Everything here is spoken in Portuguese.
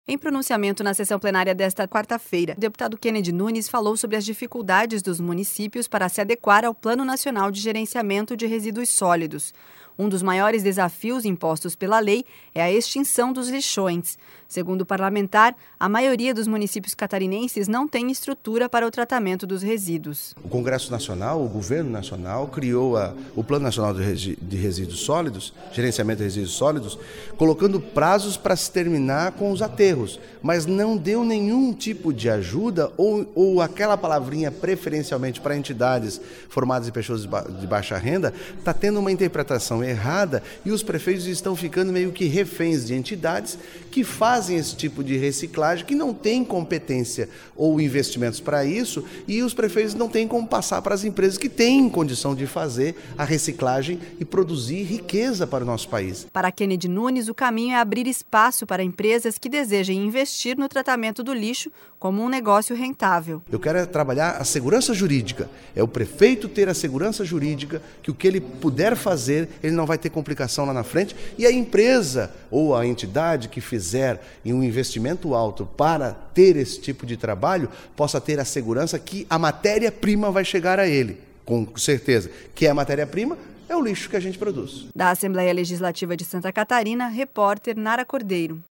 Em pronunciamento na sessão plenária desta quarta-feira, o deputado Kennedy Nunes falou sobre as dificuldades dos municípios para se adequar ao Plano Nacional de Gerenciamento de Resíduos Sólidos. Um dos maiores desafios impostos pela lei é a extinção dos lixões. Segundo o parlamentar, a maioria dos municípios catarinenses não tem estrutura para o tratamento dos resíduos. O Congresso Nacional, o Governo Nacional, criou o Plano Nacional de Resíduos Sólidos, gerenciamento de resíduos sólidos, colocando prazos para se terminar com os aterros, mas não deu nenhum tipo de ajuda ou aquela palavrinha preferencialmente para entidades formadas em pessoas de baixa renda, está tendo uma interpretação errada e os prefeitos estão ficando meio que reféns de entidades que fazem esse tipo de reciclagem, que não têm competência ou investimentos para isso, e os prefeitos não têm como passar para as empresas que têm condição de fazer a reciclagem e produzir riqueza para o nosso país. Para Kennedy Nunes, o caminho é abrir espaço para empresas que desejem investir no tratamento do lixo como um negócio rentável. Eu quero trabalhar a segurança jurídica. É o prefeito ter a segurança jurídica que o que ele puder fazer, ele não vai ter complicação lá na frente, e a empresa ou a entidade que fizer um investimento alto para ter esse tipo de trabalho, possa ter a segurança que a matéria-prima vai chegar a ele, com certeza. Que é a matéria-prima? É o lixo que a gente produz. Da Assembleia Legislativa de Santa Catarina, repórter Nara Cordeiro.